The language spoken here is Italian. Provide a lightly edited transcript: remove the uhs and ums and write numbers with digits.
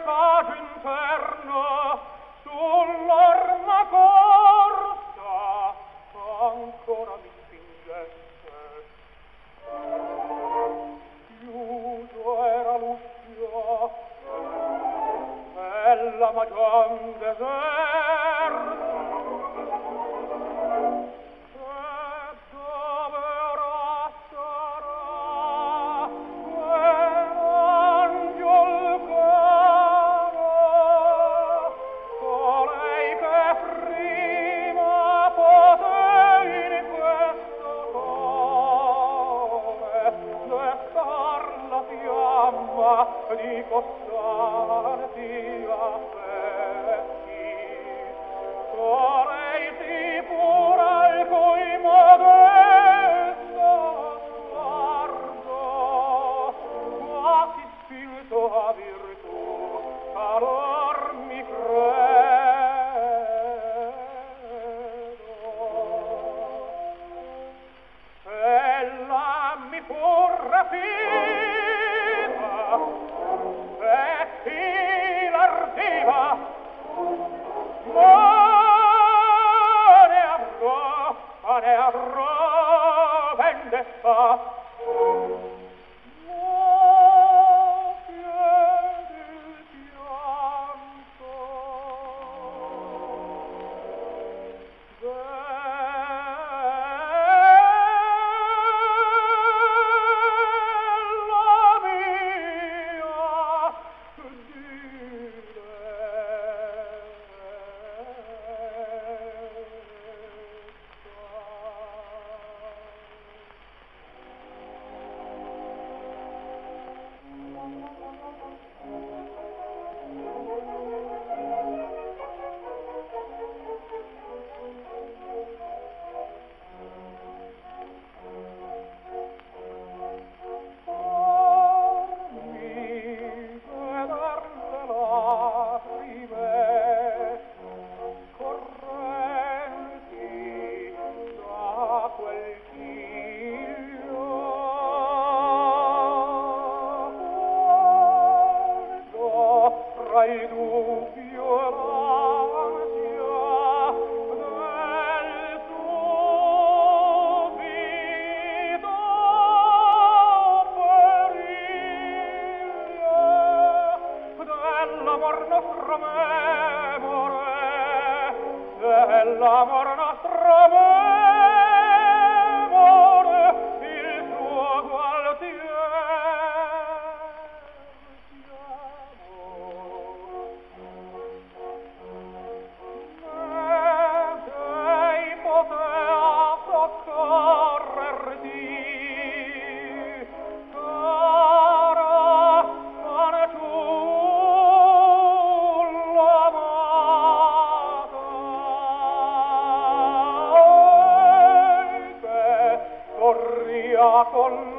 passaggio interno sull'orma corsa ancora mi spingesse. Chiuso era l'uscio, bella ma già un deserto. E dove ora sarà quell'angiol caro, colei che prima potei in questo cuore destar la fiamma di costarti affetti. Vorrei sì pur al cui modesto sguardo quasi spinto a virtù talor mi credo. Ella mi fu rapita e chi l'ardiva ma ne avrò vendetta. Ma chiedi il pianto della mia il dubbio e l'ansia del subito periglio dell'amor nostro memore, dell'amor nostro memore, il suo gual con